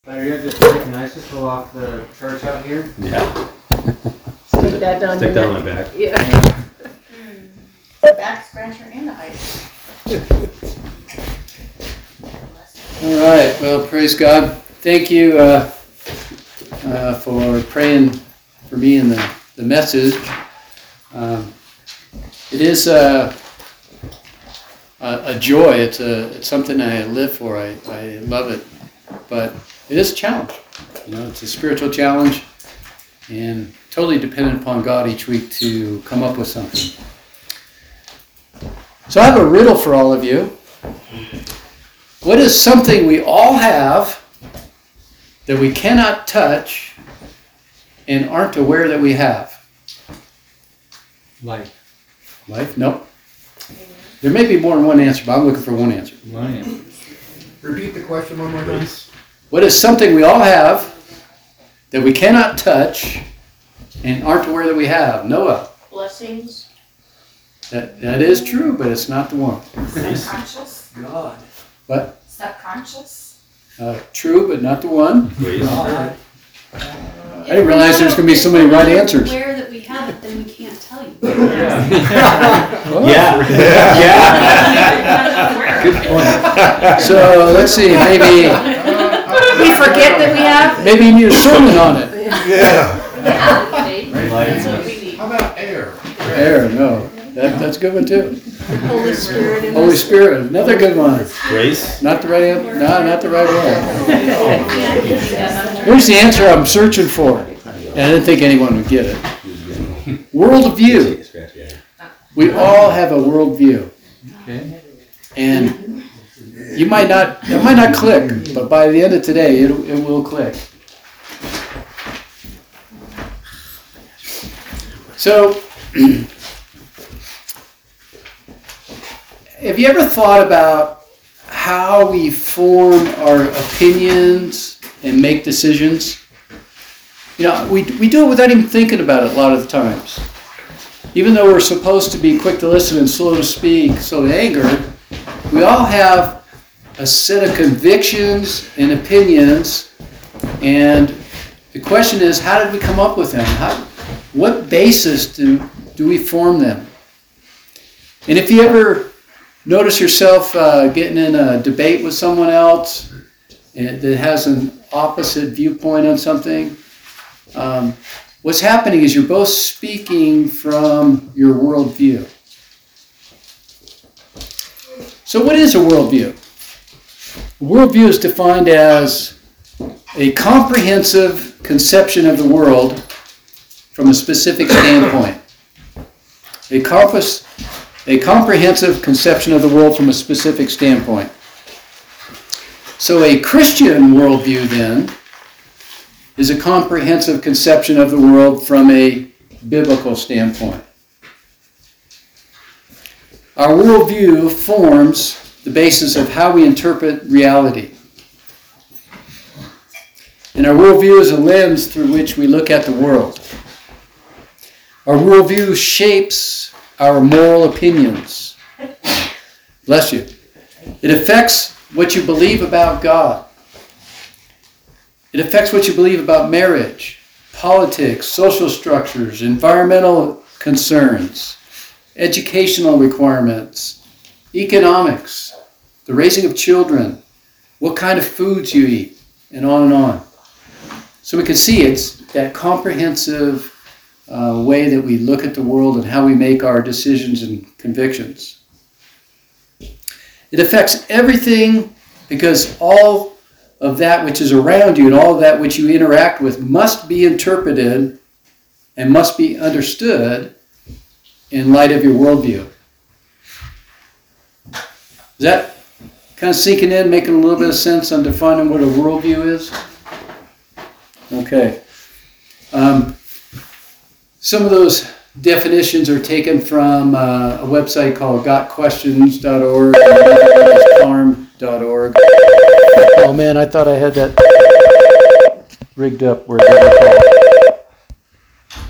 Can I just pull off the church out here? Yeah. Stick that down Stick your that on neck. my back. Yeah. The back scratcher and the ice. All right, well, praise God. Thank you for praying for me in the message. It is a joy. It's something I live for. I love it. But it is a challenge. It's a spiritual challenge and totally dependent upon God each week to come up with something. So I have a riddle for all of you. What is something we all have that we cannot touch and aren't aware that we have? Life. Life? Nope. There may be more than one answer, but I'm looking for one answer. Repeat the question one more time. What is something we all have that we cannot touch and aren't aware that we have? Noah. Blessings. That is true, but it's not the one. Subconscious. God. What? Subconscious. True, but not the one. Grace. I didn't realize there's going to be so many right answers. Aware that we have it, then we can't tell you. Yeah. Good point. So let's see, maybe We forget that we have. you need a sermon on it. Yeah. That's what we need. How about air? Air, no. That's a good one too. Holy Spirit in Holy us. Spirit, another good one. Grace. Not the right answer. No, not the right one. Here's the answer I'm searching for. And I didn't think anyone would get it. Worldview. We all have a worldview. Okay. And it might not click, but by the end of today, it will click. So, have you ever thought about how we form our opinions and make decisions? We do it without even thinking about it a lot of the times. Even though we're supposed to be quick to listen and slow to speak, slow to anger, we all have a set of convictions and opinions, and the question is, how did we come up with them? What basis do we form them? And if you ever notice yourself getting in a debate with someone else that has an opposite viewpoint on something, what's happening is you're both speaking from your worldview. So what is a worldview? A worldview is defined as a comprehensive conception of the world from a specific standpoint. A comprehensive conception of the world from a specific standpoint. So a Christian worldview, then, is a comprehensive conception of the world from a biblical standpoint. Our worldview forms the basis of how we interpret reality. And our worldview is a lens through which we look at the world. Our worldview shapes our moral opinions. Bless you. It affects what you believe about God. It affects what you believe about marriage, politics, social structures, environmental concerns, educational requirements, economics, the raising of children, what kind of foods you eat, and on and on. So we can see it's that comprehensive way that we look at the world and how we make our decisions and convictions. It affects everything because all of that which is around you and all of that which you interact with must be interpreted and must be understood in light of your worldview. Is that kind of sinking in, making a little bit of sense on defining what a worldview is? Okay. Some of those definitions are taken from a website called gotquestions.org and farm.org. Oh man, I thought I had that rigged up where it called.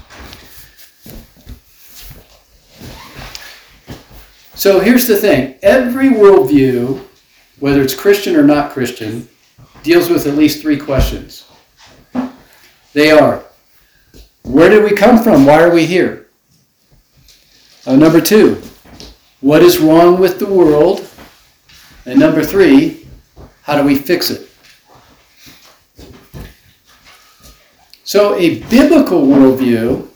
So here's the thing. Every worldview, whether it's Christian or not Christian, deals with at least 3 questions. They are, where did we come from? Why are we here? Number 2, what is wrong with the world? And number 3, how do we fix it? So a biblical worldview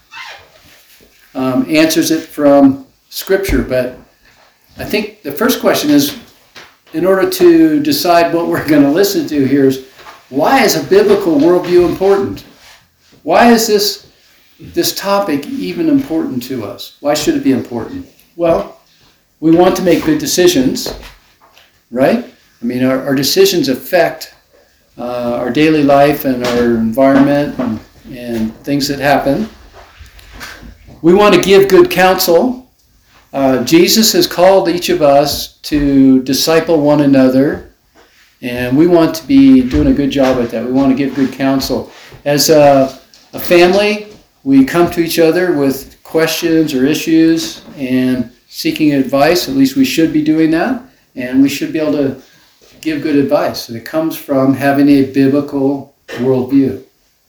answers it from Scripture, but I think the first question is, in order to decide what we're going to listen to here, is why is a biblical worldview important? Why is this topic even important to us? Why should it be important? Well, we want to make good decisions, right? I mean, our decisions affect our daily life and our environment and things that happen. We want to give good counsel. Jesus has called each of us to disciple one another, and we want to be doing a good job at that. We want to give good counsel. As a family, we come to each other with questions or issues and seeking advice. At least we should be doing that, and we should be able to give good advice. And it comes from having a biblical worldview.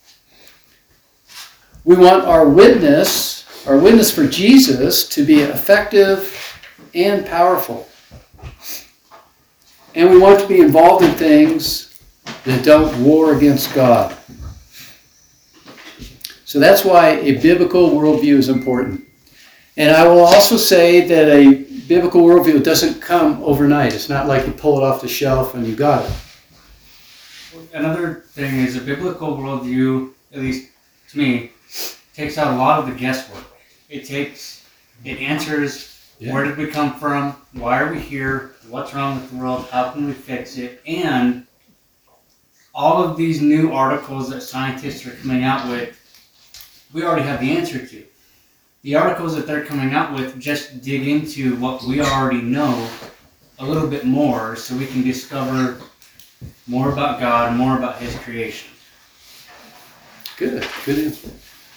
We want our witness for Jesus to be effective and powerful. And we want to be involved in things that don't war against God. So that's why a biblical worldview is important. And I will also say that a biblical worldview doesn't come overnight. It's not like you pull it off the shelf and you got it. Another thing is a biblical worldview, at least to me, takes out a lot of the guesswork. It answers where did we come from, why are we here, what's wrong with the world, how can we fix it, and all of these new articles that scientists are coming out with, we already have the answer to. The articles that they're coming out with just dig into what we already know a little bit more so we can discover more about God, more about His creation. Good answer.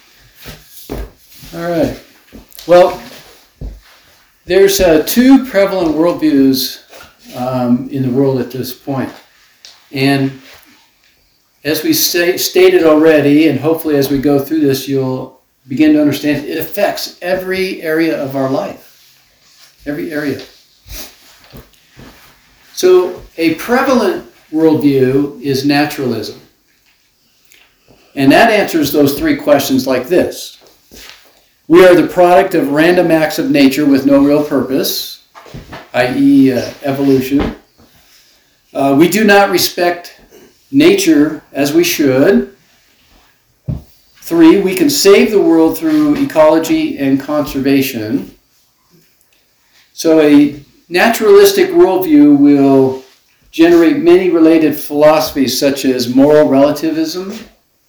All right. Well, there's 2 prevalent worldviews in the world at this point. And as we stated already, and hopefully as we go through this, you'll begin to understand it affects every area of our life. Every area. So a prevalent worldview is naturalism. And that answers those 3 questions like this. We are the product of random acts of nature with no real purpose, i.e. Evolution. We do not respect nature as we should. 3, we can save the world through ecology and conservation. So a naturalistic worldview will generate many related philosophies such as moral relativism,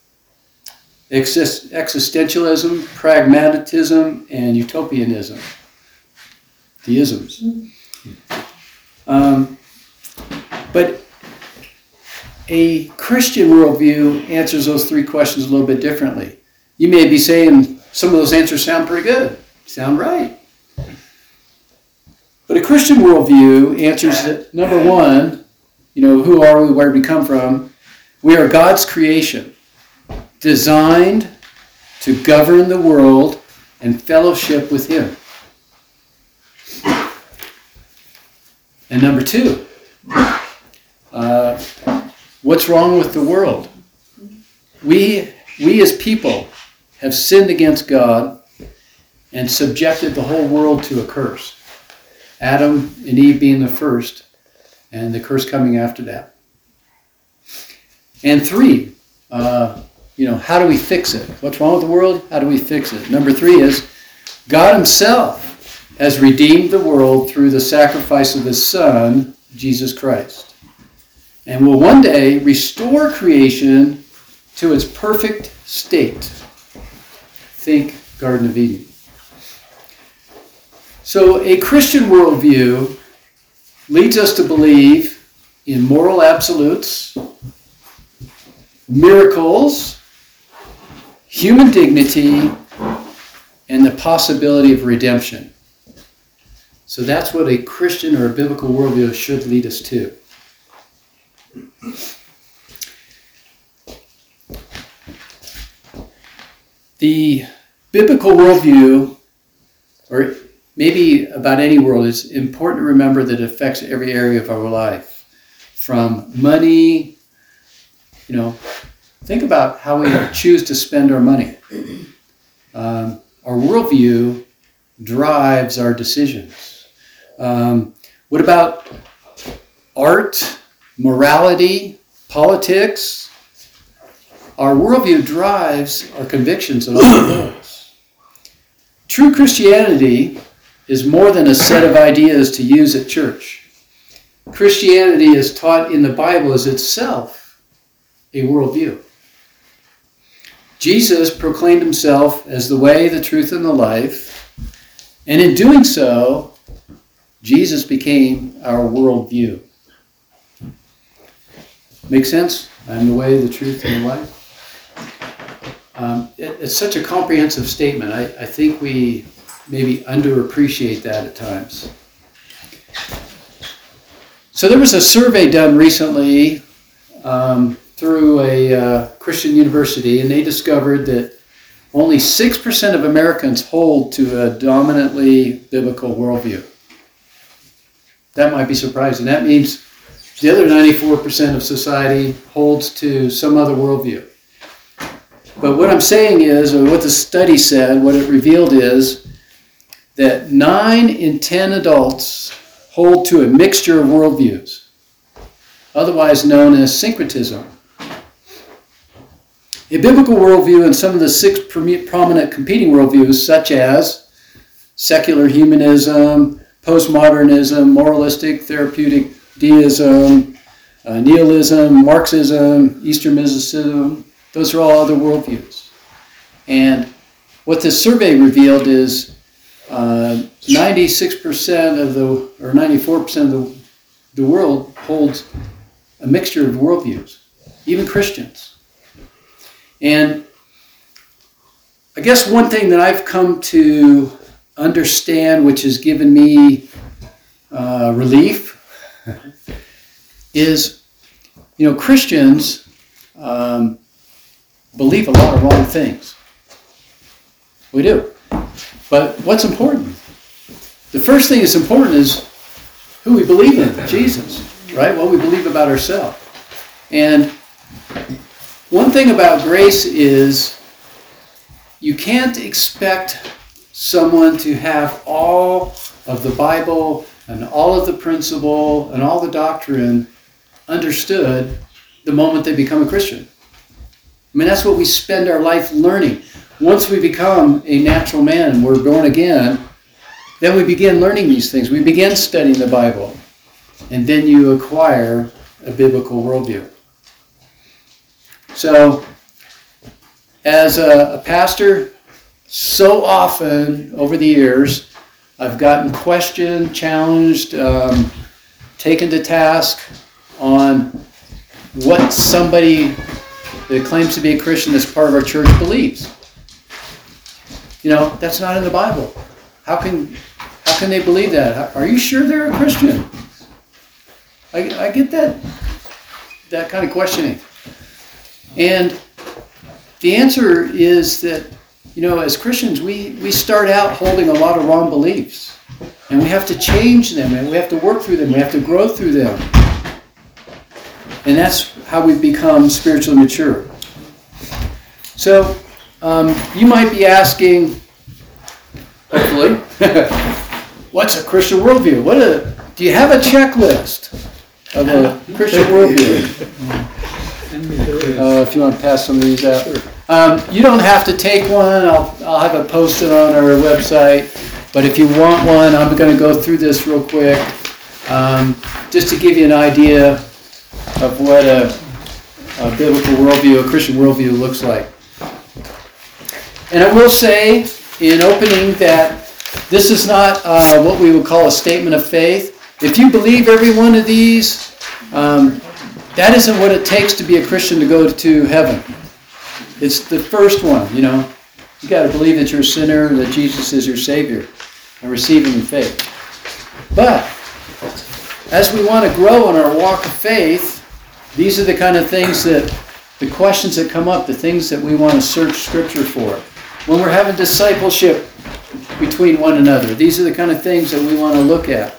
existentialism, pragmatism, and utopianism. The isms. But a Christian worldview answers those 3 questions a little bit differently. You may be saying some of those answers sound pretty good, sound right. But a Christian worldview answers that, number 1, who are we, where did we come from? We are God's creation, designed to govern the world and fellowship with Him. And number 2, what's wrong with the world? We as people have sinned against God and subjected the whole world to a curse. Adam and Eve being the first, and the curse coming after that. And 3, how do we fix it? What's wrong with the world? How do we fix it? Number 3 is God Himself has redeemed the world through the sacrifice of His Son, Jesus Christ, and will one day restore creation to its perfect state. Think Garden of Eden. So a Christian worldview leads us to believe in moral absolutes, miracles, human dignity, and the possibility of redemption. So that's what a Christian or a biblical worldview should lead us to. The biblical worldview, or maybe about any world, is important to remember that it affects every area of our life. From money, think about how we choose to spend our money. Our worldview drives our decisions. What about art, morality, politics? Our worldview drives our convictions on all of those. True Christianity is more than a set of ideas to use at church. Christianity, as taught in the Bible, is itself a worldview. Jesus proclaimed himself as the way, the truth, and the life, and in doing so, Jesus became our worldview. Make sense? I'm the way, the truth, and the life. It's such a comprehensive statement. I think we maybe underappreciate that at times. So there was a survey done recently through a Christian university, and they discovered that only 6% of Americans hold to a dominantly biblical worldview. That might be surprising. That means the other 94% of society holds to some other worldview. But what I'm saying is, or what the study said, what it revealed is that 9 in 10 adults hold to a mixture of worldviews, otherwise known as syncretism. A biblical worldview and some of the 6 prominent competing worldviews, such as secular humanism, postmodernism, moralistic therapeutic deism, nihilism, Marxism, Eastern mysticism, those are all other worldviews. And what this survey revealed is 96% of or 94% of the world holds a mixture of worldviews, even Christians. And I guess one thing that I've come to understand, which has given me relief, is, Christians believe a lot of wrong things. We do. But what's important? The first thing that's important is who we believe in, Jesus, right? What we believe about ourselves. And one thing about grace is you can't expect someone to have all of the Bible and all of the principle and all the doctrine understood the moment they become a Christian. I mean, that's what we spend our life learning. Once we become a natural man and we're born again, then we begin learning these things. We begin studying the Bible. And then you acquire a biblical worldview. So, as a pastor, so often over the years, I've gotten questioned, challenged, taken to task on what somebody that claims to be a Christian as part of our church believes. That's not in the Bible. How can they believe that? Are you sure they're a Christian? I get that kind of questioning. And the answer is that, as Christians, we start out holding a lot of wrong beliefs. And we have to change them, and we have to work through them, we have to grow through them. And that's how we become spiritually mature. So, you might be asking, hopefully, what's a Christian worldview? Do you have a checklist of a Christian worldview? If you want to pass some of these out. You don't have to take one. I'll have it posted on our website. But if you want one, I'm going to go through this real quick, just to give you an idea of what a biblical worldview, a Christian worldview looks like. And I will say in opening that this is not what we would call a statement of faith. If you believe every one of these, that isn't what it takes to be a Christian to go to heaven. It's the first one, You got to believe that you're a sinner, that Jesus is your Savior, and receive Him in faith. But as we want to grow in our walk of faith, these are the kind of things the questions that come up, the things that we want to search Scripture for. when we're having discipleship between one another. These are the kind of things that we want to look at.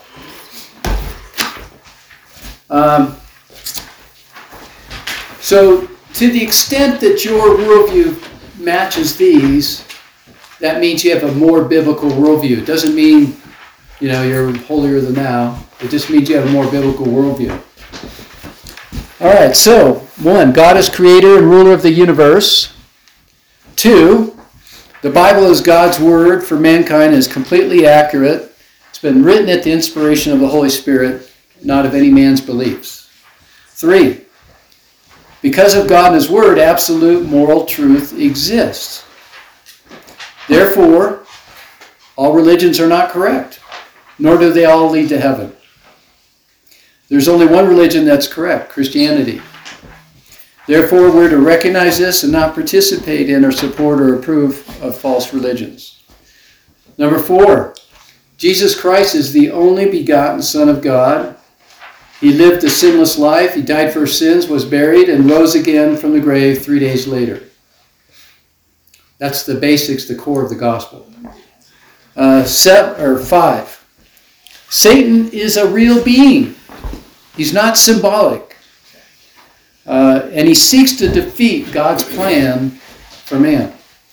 So to the extent that your worldview matches these, that means you have a more biblical worldview. It doesn't mean, you're holier than thou. It just means you have a more biblical worldview. All right, so 1, God is creator and ruler of the universe. 2, the Bible is God's word for mankind and is completely accurate. It's been written at the inspiration of the Holy Spirit, not of any man's beliefs. 3, because of God and his word, absolute moral truth exists. Therefore, all religions are not correct, nor do they all lead to heaven. There's only one religion that's correct, Christianity. Therefore, we're to recognize this and not participate in or support or approve of false religions. Number 4, Jesus Christ is the only begotten Son of God. He lived a sinless life. He died for sins, was buried, and rose again from the grave 3 days later. That's the basics, the core of the gospel. 5, Satan is a real being. He's not symbolic. And he seeks to defeat God's plan for man.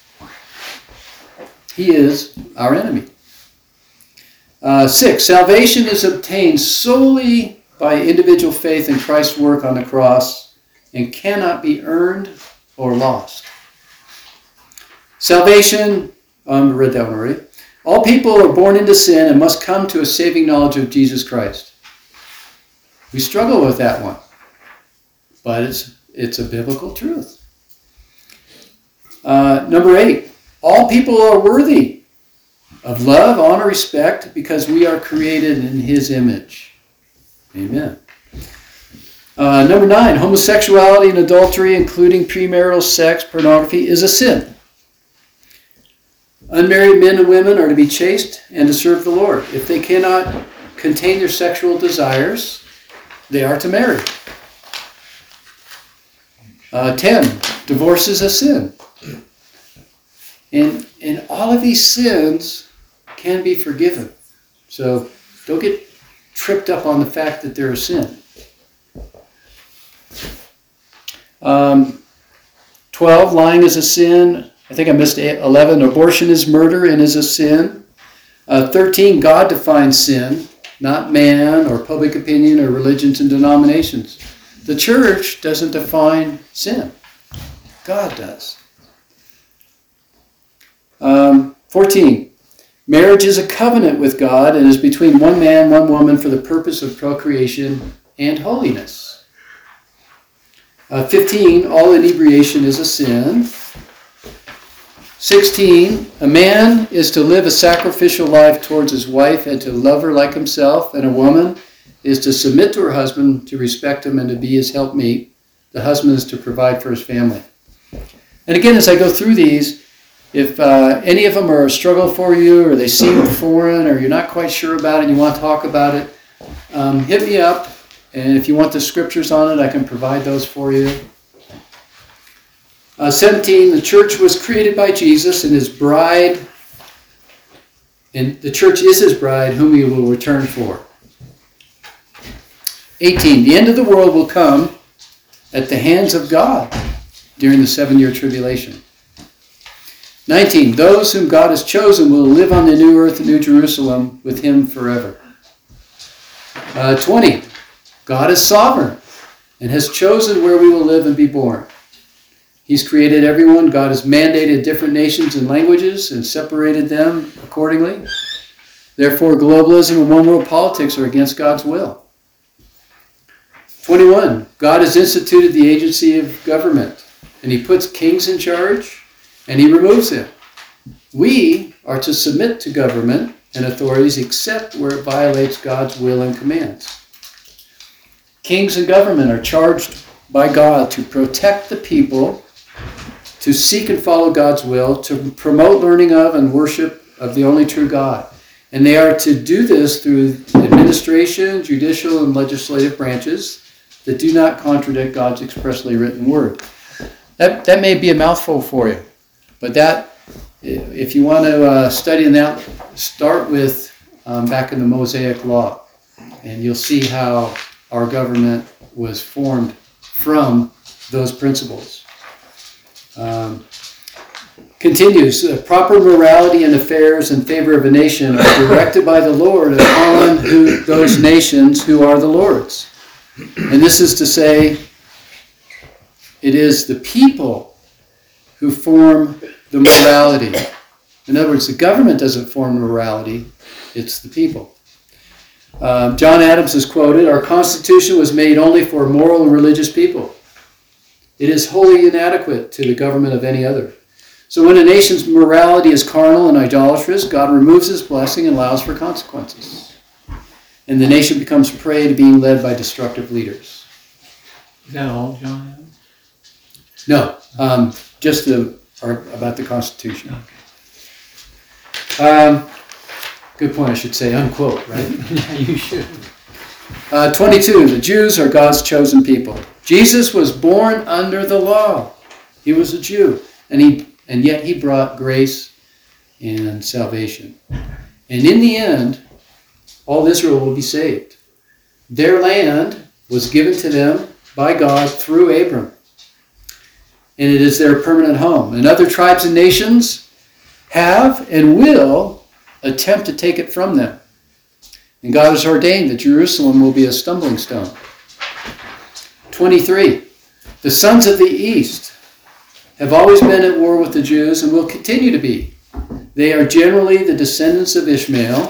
He is our enemy. 6, salvation is obtained solely by individual faith in Christ's work on the cross and cannot be earned or lost. Salvation, I read that one already. All people are born into sin and must come to a saving knowledge of Jesus Christ. We struggle with that one, but it's a biblical truth. Number 8, all people are worthy of love, honor, respect, because we are created in his image. Amen. Number 9, homosexuality and adultery, including premarital sex, pornography, is a sin. Unmarried men and women are to be chaste and to serve the Lord. If they cannot contain their sexual desires, they are to marry. 10, divorce is a sin. And all of these sins can be forgiven. So don't get tripped up on the fact that they're a sin. 12, lying is a sin. I think I missed 11. Abortion is murder and is a sin. 13, God defines sin, not man or public opinion or religions and denominations. The church doesn't define sin. God does. 14, marriage is a covenant with God and is between one man, one woman for the purpose of procreation and holiness. 15, all inebriation is a sin. 16, a man is to live a sacrificial life towards his wife and to love her like himself, and a woman is to submit to her husband, to respect him, and to be his helpmeet. The husband is to provide for his family. And again, as I go through these, if any of them are a struggle for you, or they seem foreign, or you're not quite sure about it and you want to talk about it, hit me up. And if you want the scriptures on it, I can provide those for you. 17, the church was created by Jesus and his bride, and the church is his bride, whom he will return for. 18, the end of the world will come at the hands of God during the 7-year tribulation. 19, those whom God has chosen will live on the new earth and new Jerusalem with him forever. 20, God is sovereign and has chosen where we will live and be born. He's created everyone. God has mandated different nations and languages and separated them accordingly. Therefore, globalism and one-world politics are against God's will. 21, God has instituted the agency of government, and he puts kings in charge, and he removes them. We are to submit to government and authorities except where it violates God's will and commands. Kings and government are charged by God to protect the people, to seek and follow God's will, to promote learning of and worship of the only true God. And they are to do this through administration, judicial, and legislative branches that do not contradict God's expressly written word. That may be a mouthful for you, but that If you want to study that, start with back in the Mosaic Law, and you'll see how our government was formed from those principles. Continues, proper morality and affairs in favor of a nation are directed by the Lord upon those nations who are the Lord's. And this is to say, it is the people who form the morality. In other words, the government doesn't form morality, it's the people. John Adams is quoted, "Our Constitution was made only for moral and religious people. It is wholly inadequate to the government of any other. So when a nation's morality is carnal and idolatrous, God removes his blessing and allows for consequences. And the nation becomes prey to being led by destructive leaders." Is that all, John? No, just about the Constitution. Good point, I should say, unquote, right? Yeah, you should. 22, the Jews are God's chosen people. Jesus was born under the law. He was a Jew, and yet he brought grace and salvation. And in the end, all Israel will be saved. Their land was given to them by God through Abram, and it is their permanent home. And other tribes and nations have and will attempt to take it from them. And God has ordained that Jerusalem will be a stumbling stone. 23. The sons of the east have always been at war with the Jews and will continue to be. They are generally the descendants of Ishmael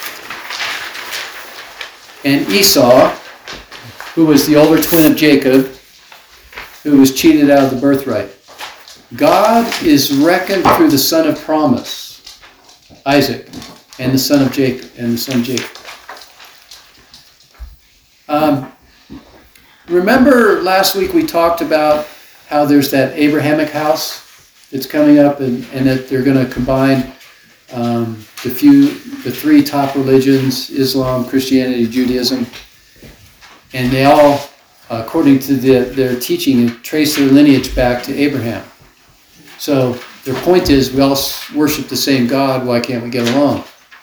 and Esau, who was the older twin of Jacob, who was cheated out of the birthright. God is reckoned through the son of promise, Isaac, and the son of Jacob, remember last week we talked about how there's that Abrahamic house that's coming up, and that they're going to combine the three top religions, Islam, Christianity, Judaism, and they all, according to their teaching, trace their lineage back to Abraham. So their point is, we all worship the same God, why can't we get along?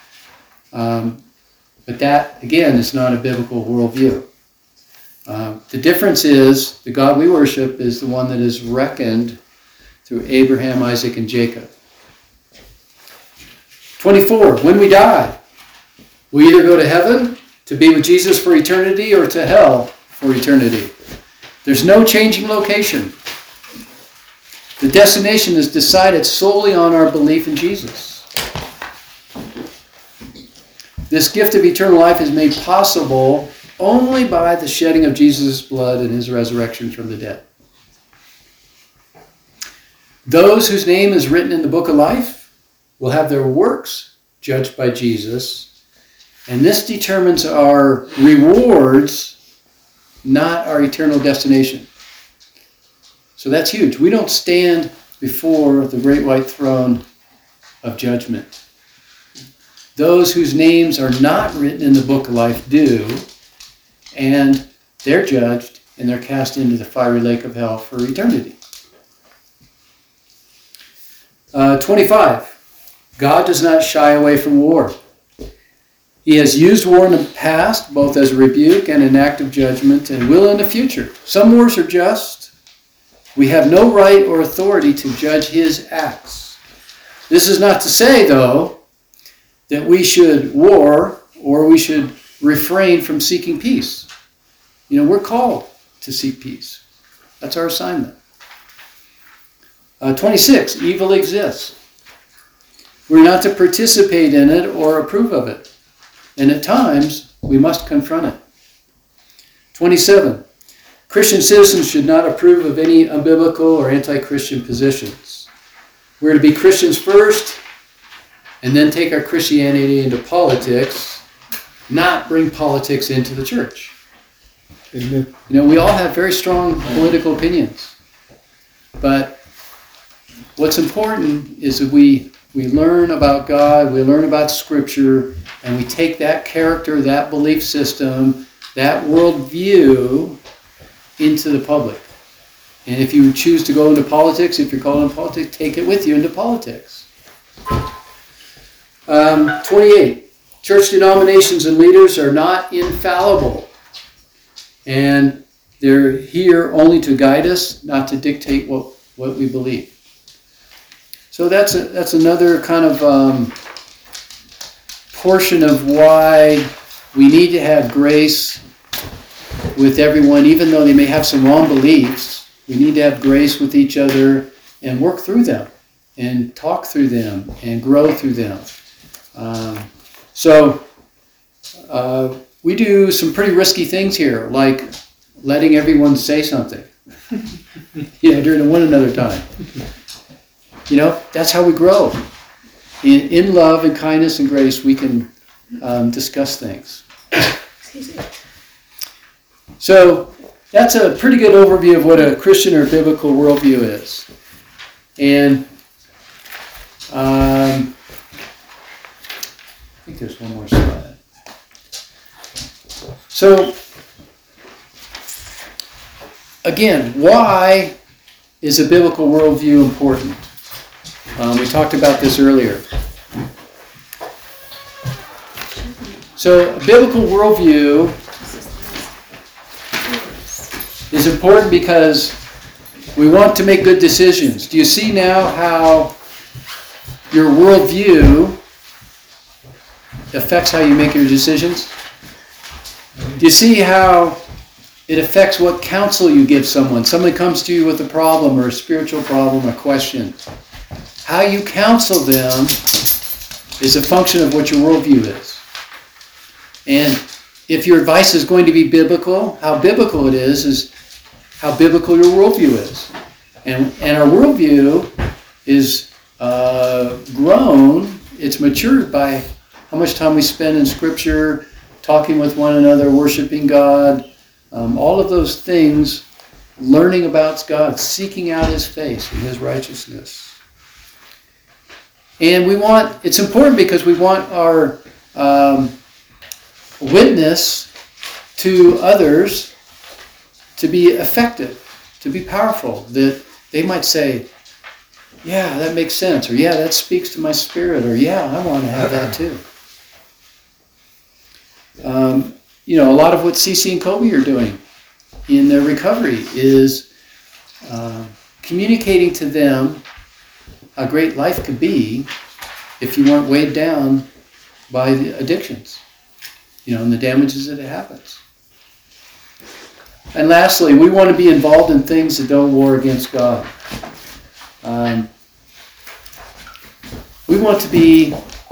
But that, again, is not a biblical worldview. The difference is, the God we worship is the one that is reckoned through Abraham, Isaac, and Jacob. 24, when we die, we either go to heaven to be with Jesus for eternity or to hell for eternity. There's no changing location. The destination is decided solely on our belief in Jesus. This gift of eternal life is made possible only by the shedding of Jesus' blood and his resurrection from the dead. Those whose name is written in the book of life will have their works judged by Jesus, and this determines our rewards, not our eternal destination. So that's huge. We don't stand before the great white throne of judgment. Those whose names are not written in the book of life do, and they're judged and they're cast into the fiery lake of hell for eternity. 25. God does not shy away from war. He has used war in the past, both as a rebuke and an act of judgment, and will in the future. Some wars are just. We have no right or authority to judge his acts. This is not to say, though, that we should war or we should refrain from seeking peace. You know, we're called to seek peace. That's our assignment. 26, evil exists. We're not to participate in it or approve of it. And at times, we must confront it. 27, Christian citizens should not approve of any unbiblical or anti-Christian positions. We're to be Christians first, and then take our Christianity into politics, not bring politics into the church. You know, we all have very strong political opinions. But what's important is that we learn about God, we learn about Scripture, and we take that character, that belief system, that worldview into the public. And if you choose to go into politics, if you're called into politics, take it with you into politics. 28. Church denominations and leaders are not infallible. And they're here only to guide us, not to dictate what we believe. So that's another kind of portion of why we need to have grace with everyone, even though they may have some wrong beliefs. We need to have grace with each other and work through them and talk through them and grow through them. So we do some pretty risky things here, like letting everyone say something, during one another time. That's how we grow. In love and kindness and grace, we can discuss things. So that's a pretty good overview of what a Christian or biblical worldview is. And I think there's one more slide. So, again, why is a biblical worldview important? We talked about this earlier. So, a biblical worldview is important because we want to make good decisions. Do you see now how your worldview affects how you make your decisions? Do you see how it affects what counsel you give someone? Somebody comes to you with a problem or a spiritual problem, a question. How you counsel them is a function of what your worldview is. And if your advice is going to be biblical, how biblical it is how biblical your worldview is. And our worldview is grown, it's matured by how much time we spend in Scripture, talking with one another, worshiping God, all of those things, learning about God, seeking out His face and His righteousness. And it's important because we want our witness to others to be effective, to be powerful, that they might say, yeah, that makes sense, or yeah, that speaks to my spirit, or yeah, I want to have that too. A lot of what Cece and Kobe are doing in their recovery is communicating to them how great life could be if you weren't weighed down by the addictions, and the damages that it happens. And lastly, we want to be involved in things that don't war against God. We want to be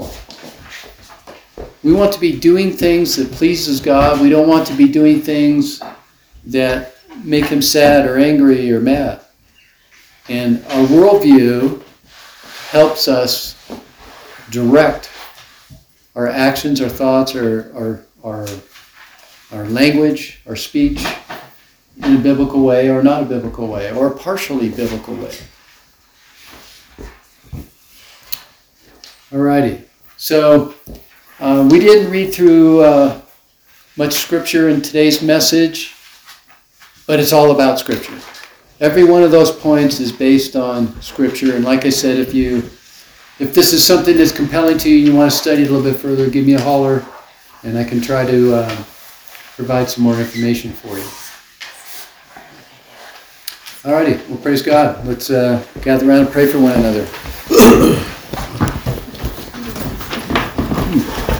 doing things that pleases God. We don't want to be doing things that make Him sad or angry or mad. And our worldview helps us direct our actions, our thoughts, our language, our speech in a biblical way or not a biblical way, or a partially biblical way. Alrighty. So we didn't read through much Scripture in today's message, but it's all about Scripture. Every one of those points is based on Scripture. And like I said, if this is something that's compelling to you, you want to study it a little bit further, give me a holler, and I can try to provide some more information for you. Alrighty, well, praise God. Let's gather around and pray for one another.